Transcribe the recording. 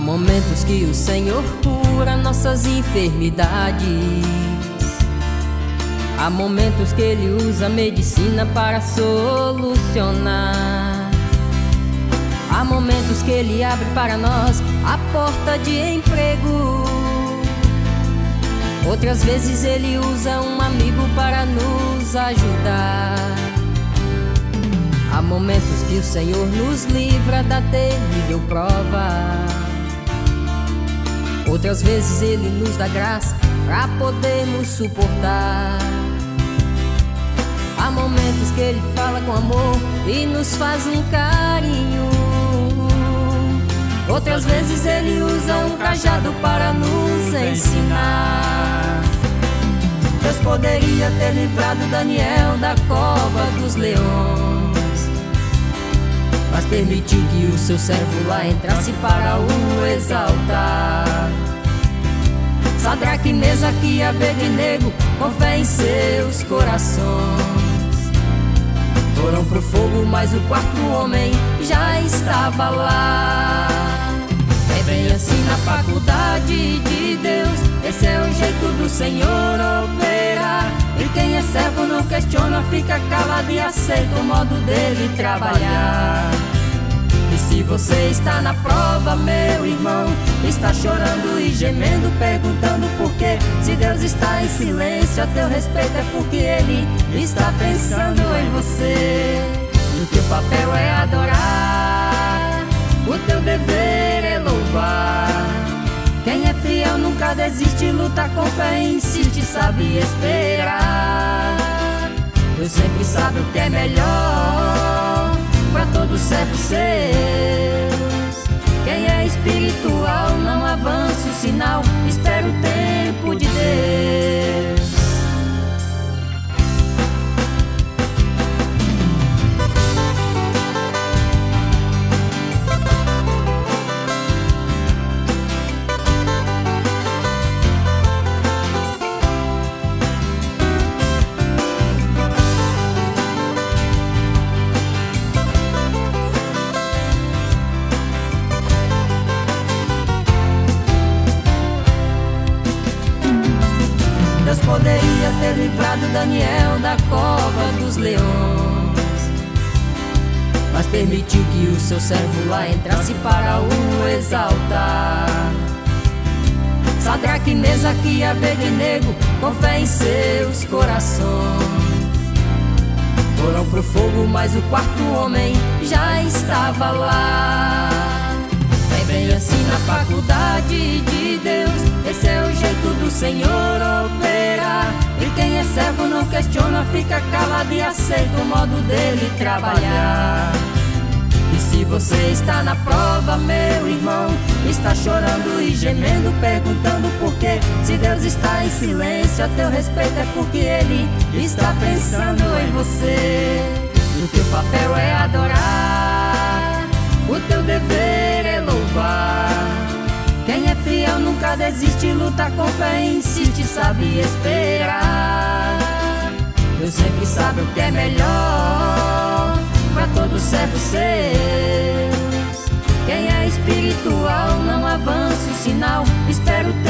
momentos que o Senhor cura nossas enfermidades. Há momentos que Ele usa a medicina para solucionar. Há momentos que Ele abre para nós a porta de emprego. Outras vezes Ele usa um amigo para nos ajudar. Há momentos que o Senhor nos livra da terrível prova. Outras vezes Ele nos dá graça para podermos suportar. Há momentos que Ele fala com amor e nos faz um carinho. Outras vezes Ele usa um cajado para nos ensinar. Deus poderia ter livrado Daniel da cova dos leões, mas permitiu que o seu servo lá entrasse para o exaltar. Sadraque, Mesaque e Abednego, com fé em seus corações, foram pro fogo, mas o quarto homem já estava lá. É bem assim na faculdade de Deus, esse é o jeito do Senhor operar. E quem é servo não questiona, fica calado e aceita o modo dele trabalhar. E se você está na prova, meu irmão, está chorando e gemendo, perguntando por quê, se Deus está em silêncio a teu respeito, é porque Ele está pensando em você. O teu papel é adorar, o teu dever é louvar. Quem é fiel nunca desiste, luta com fé, insiste, sabe esperar. Deus sempre sabe o que é melhor para todos servos seus. Quem é espiritual não avança o sinal, espera o tempo de Deus. Deus poderia ter livrado Daniel da cova dos leões, mas permitiu que o seu servo lá entrasse para o exaltar. Sadraque, Mesaque e Abednego, com fé em seus corações, foram pro fogo, mas o quarto homem já estava lá. É bem assim na faculdade de Deus, esse é o jeito do Senhor operar. E quem é servo não questiona, fica calado e aceita o modo dele trabalhar. E se você está na prova, meu irmão, está chorando e gemendo, perguntando por quê, se Deus está em silêncio a teu respeito, é porque Ele está pensando em você. O teu papel é adorar, o teu dever é louvar. Quem é fiel nunca desiste, luta com fé, insiste, sabe esperar. Deus sempre sabe o que é melhor para todos servos seus. Quem é espiritual não avança o sinal, espera o tempo